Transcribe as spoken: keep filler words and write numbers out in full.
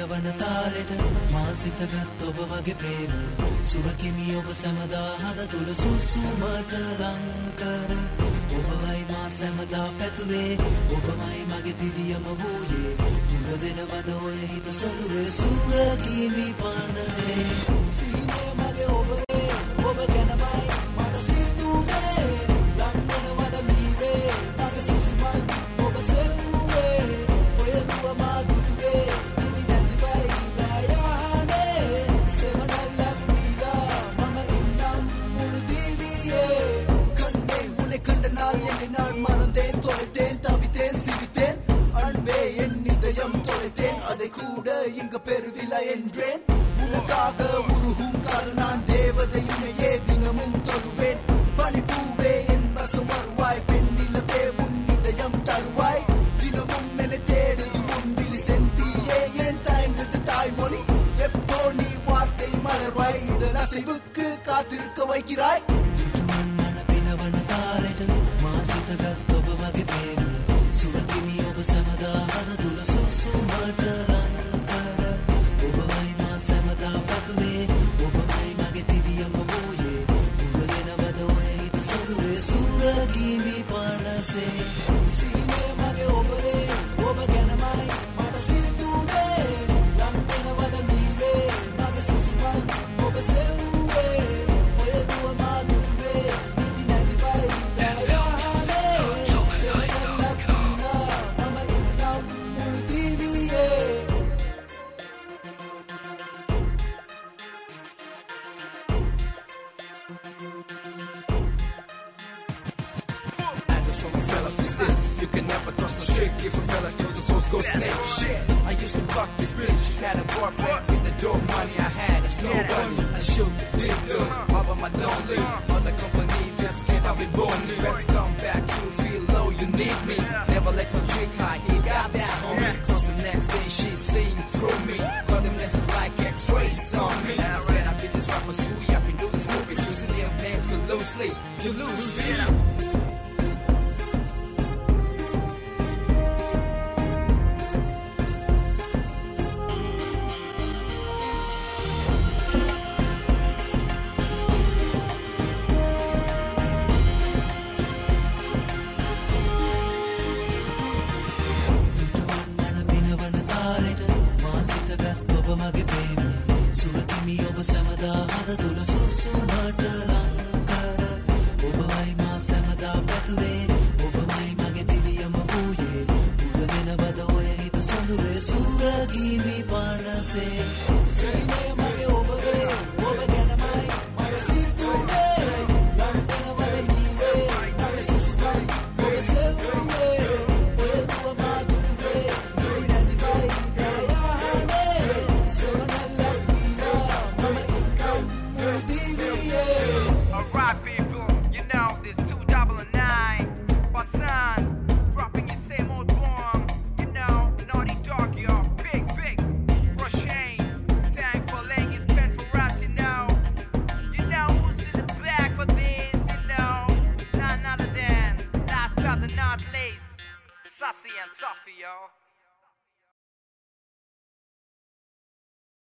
පිනවන තාලෙට මා සිතගත් ඔබ වගේ ප්‍රේම සුරකිමි ඔබ සැමදා හද තුල සුසුමට ලංකර ඔබවයි මා සැමදා පැතුවේ ඔබමයි මගේ දිවියම වූයේ දුර දෙනවද ඔය හිත සොඳුරේ සුරකිමි පනසේ සීනේ මගේ ඔබේ ඔබ ගැනමයි මට සිතුනේ ලංකනවද මීරේ මගේ සුසුමයි ඔබ සෙව්වේ ඔය දුව මා දුටුවේ ඉනි නැතිවයි රායහනේ සෙවනල්ලක් වීලා මම ඉන්නම් මුළු දිවියේ කන්නේ උනේ කණ්ඩනාල් එන්නේ මනදෙන් තොලෙන් තවිතෙන් සිවිතෙන් අන්වේ එන්නිදයම් තොලෙන් අදේ கூட இங்க பெருவில என்றேன் உனக்காக உருகும் கால நான் தேவதையுனையே தினமும் தொழுவேன் பனிப்பூவே என் வசம் வருவாய் பெண்ணிலவே உன் இதயம் தருவாய் தினமும் என்னை தேடுது உன் விழி செந்தியே என் தயங்குது தாய்மொழி எப்போ நீ வார்த்தை மலர்வாய் இதன் அசைவுக்கு காத்திருக்க வைக்கிறாய் துட்டுவன் மன பினவன தாளெට මා සිතගත් ඔබ වගේ ප්‍රේම සුරකිමි ඔබ සමදා හද තුල සුසුමට ලංකර ඔබමයි මා සමදා පැතුවේ ඔබමයි මගේ දිවියම වූයේ දුර දෙනවද ඔය හිත සොඳුරේ සුරකිමි පනසේ සීනේ මගේ ඔබේ ඔබ ගැනමයි මට සිතුනේ ලංකනවද මීරේ මගේ සුසුමයි ඔබ සෙව්වේ ඔය දුව මා දුටුවේ ඉති නැතිවයි රායහනේ සෙවනල්ලක් වීලා මම ඉන්නම් මුළු දිවියේ You can never trust a trick if a fella shows the source go snake. Shit, I used to fuck this bitch. Had a boyfriend with the dope money I had. It's nobody. I shoot the dick though. Why am I lonely? All the company that's get out with lonely. Let's come back, you feel low, you need me. Never let no trick hide, he got that homie. Cause the next day she's seeing through me. Got them lenses like X-rays on me. And I'm fed up with this rappers who I've been doing this movies. Using their name too loosely. You lose me. මගේ ප්‍රේම සුරකිමි ඔබ සමදා හද තුල සුසුමට ලංකර ඔබවයි මා සමදා පැතුවේ ඔබමයි මගේ දිවියම වූයේ දුර දෙනවද ඔය හිත සොඳුරේ සුරකිමි පනසේ